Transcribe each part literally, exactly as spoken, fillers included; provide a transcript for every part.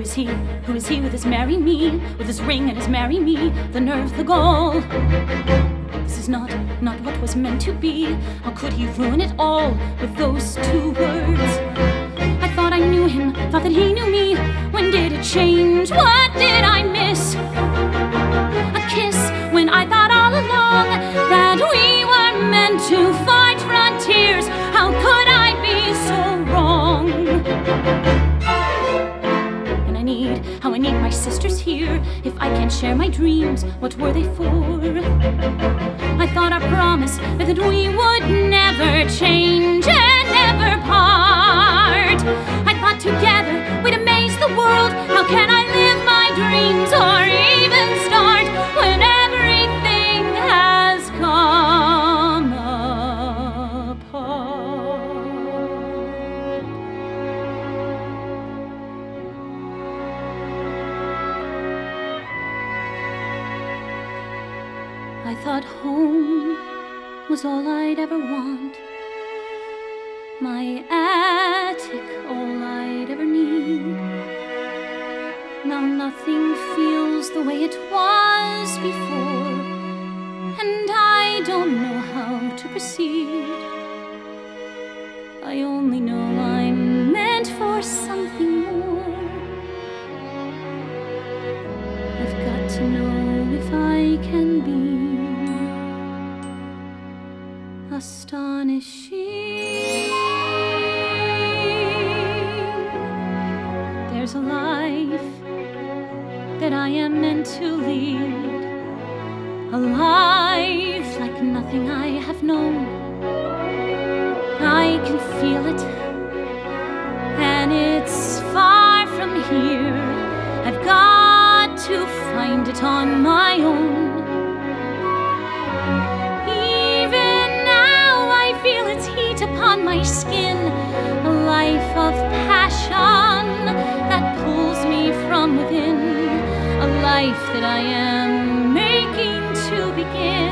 is he? Who is he with his marry me? With his ring and his marry me? The nerve, the gall. This is not, not what was meant to be. How could he ruin it all with those two words? I thought I knew him, thought that he knew me. When did it change? What did I miss? A kiss when I thought all along that we were meant to fight frontiers. How could I be so wrong? And I need, how I need my sisters here. If I can't share my dreams, what were they for? I thought our promise that we would never change and never part. I thought together we'd amaze the world. How can I live my dreams or even start when everything has come apart? I thought home was all I'd ever want, my attic all I'd ever need. Now nothing feels the way it was before, and I don't know how to proceed. I only know I'm meant for something more. I've got to know if I can be astonishing. There's a life that I am meant to lead, a life like nothing I have known. I can feel it, and it's far from here. I've got to find it on my own. Upon my skin, a life of passion that pulls me from within, a life that I am making to begin.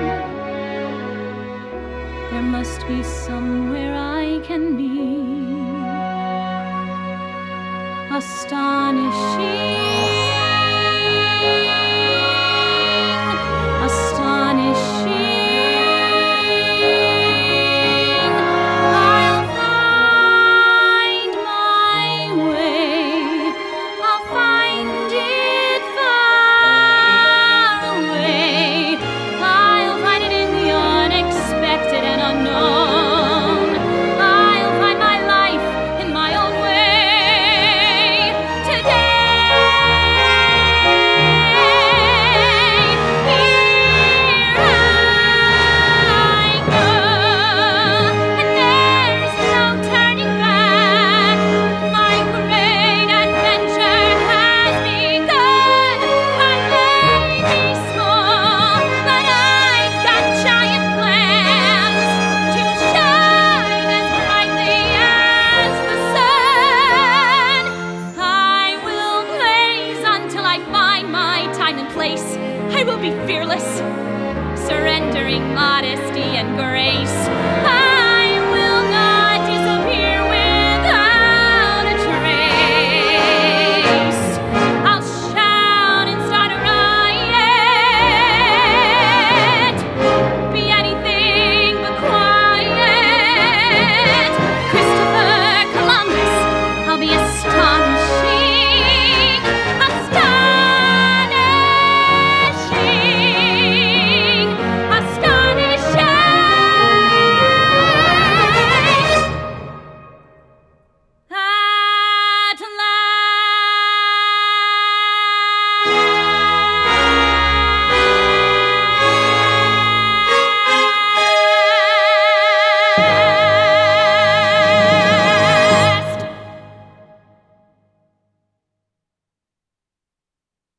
There must be somewhere I can be astonishing.